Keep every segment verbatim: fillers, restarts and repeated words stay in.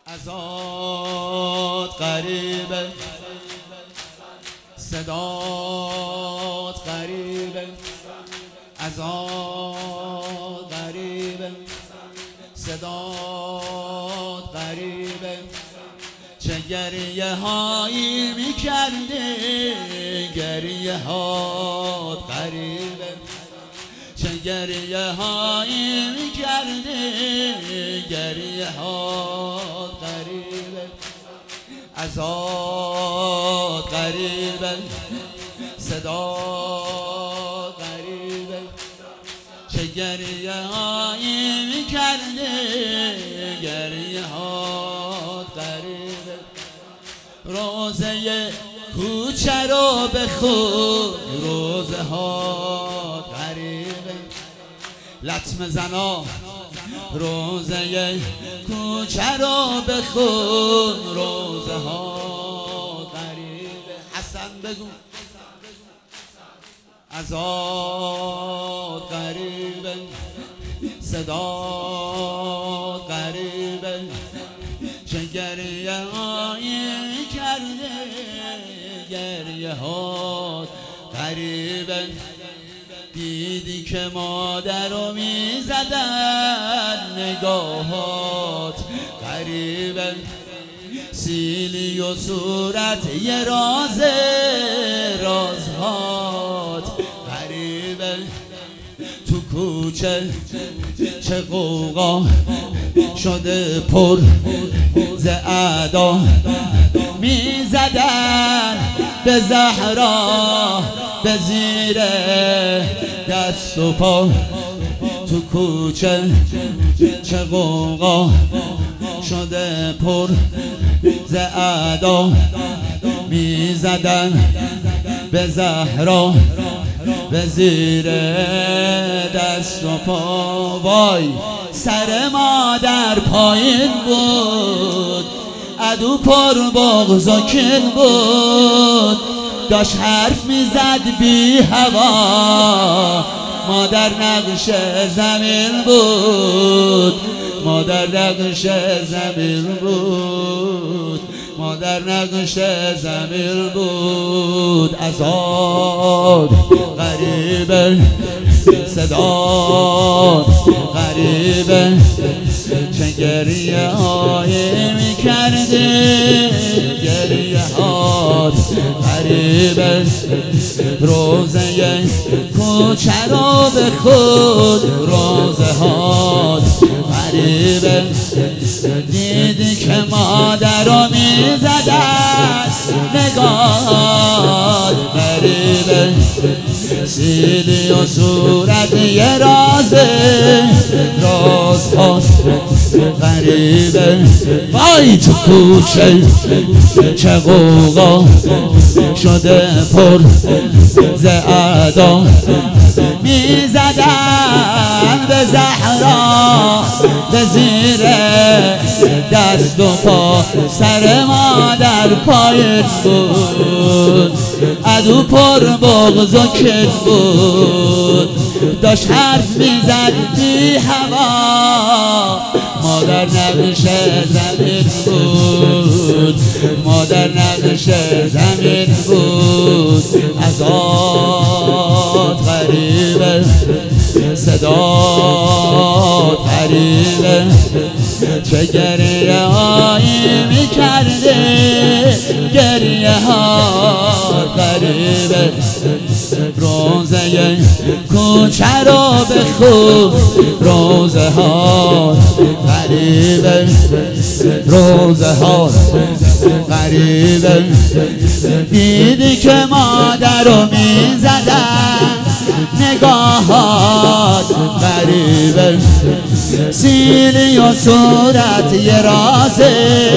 ازاد غریبه، صدات غریبه، ازاد غریبه، صدات غریبه. چه گریه هایی میکرده، گریه هات غریبه. چه گریه هایی میکرده، گریه هات غریبه. ازاد غریبه، صدا غریبه. چه گریه هایی میکرده، گریه هات غریبه. روزه کوچه رو بخون، روزه هات غریبه. لطمه زنا روزه کوچه رو بخون، روزه هات غریبه. حسن بگو ازاد غریبه، صدا غریبه. چه گریه هایی کرده، گریه هات غریبه. دیدی که مادر رو میزدن، نگاهات غریبه. سیلی و صورت یه رازه، رازهات غریبه. تو کوچه چه غوغا شده پر ز اعدا، میزدن به زهرا به زیر دست و پا. تو کوچه چه غوغا شده پر ز اعدا، میزدن به زهرا به زیر دست و پا. وای سر مادر پایین بود، عدو پر بغض و کین بود. داشت حرف میزد بی هوا، مادر نقش زمین بود، مادر نقش زمین بود، مادر نقش زمین بود. ازاد غریبه، صدا غریبه. چه گریه هایی میکرده، گریه هات غریبه. روزه کوچه رو بخود، روزه هات غریبه. دیدی که مادر رو میزدن، نگاهات غریبه. سیلی و صورت یه رازه، رازهات غریبه. وای تو کوچه چه غوغا شده پر ز اعدا، میزدن به زهرا به زیر دست و پا. سر مادر پایین بود، عدو پر بغض و کین بود. داشت حرف میزد بی هوا، مادر نقش زمین بود، مادر نقش زمین بود. ازاد غریبه، صدا غریبه. چه گریه هایی میکرده، گریه هات غریبه. روزه کوچه رو بخون، روزه هات غریبه، روزه هات غریبه. دیدی که مادر رو میزدن، نگاهات غریبه. سیلی و صورت یه رازه،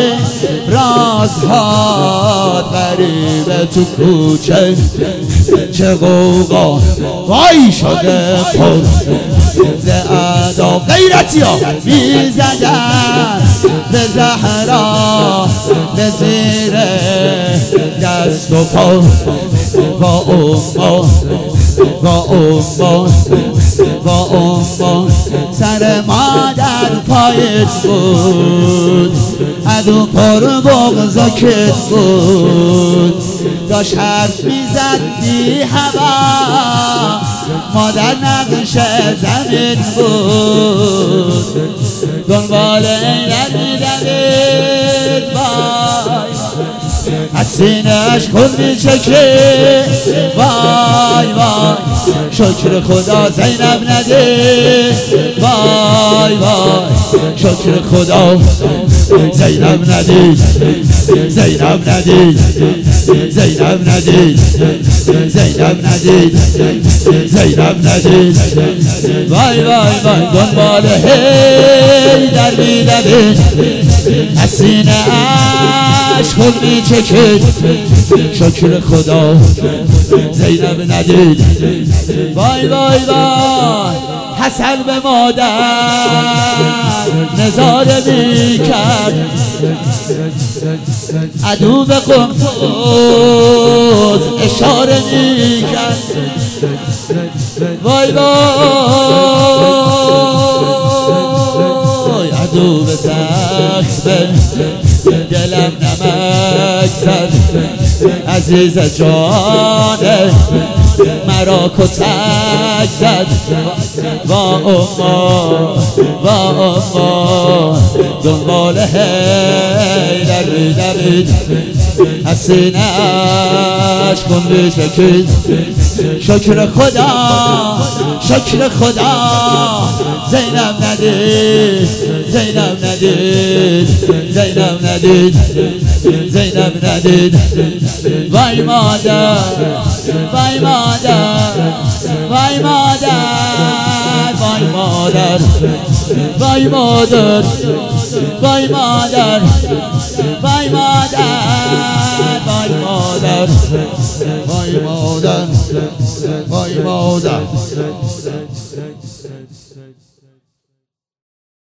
رازهات غریبه. تو کوچه چه غوغا وای شده پر ز اعدا. غیرتی ها میزدن به زهرا به زیر دست و پا. با اما با اما با اما سر مادر پایت بود، تو پر بغضاکت بود داشت حرف میزد بی هوا مادر نقش زمین بود دنبال اینک میدمید وای از سینه‌اش خون میچکه وای وای شکر خدا زینب ندید وای وای شکر خدا زینب ندید زینب ندید زینب ندید زینب ندید زینب ندید وای وای وای دنبال حیدر میدوید از سینه‌اش خون میچکید شکر خدا زینب ندید وای وای وای حسن به مادر نظاره میکرد عدو به قنفذ اشاره میکرد وای وای عدو به سخت دلم نمک زد عزیز جانه مرا کتک زد با اما با اما دنبال حیدر میدوید از سینه‌اش خون میچکید شکر خدا شکر خدا زینب ندید زینب ندید زینب ندید زینب ندید وای مادر وای مادر وای مادر وای مادر وای مادر وای مادر وای مادر وای مادر وای مادر وای مادر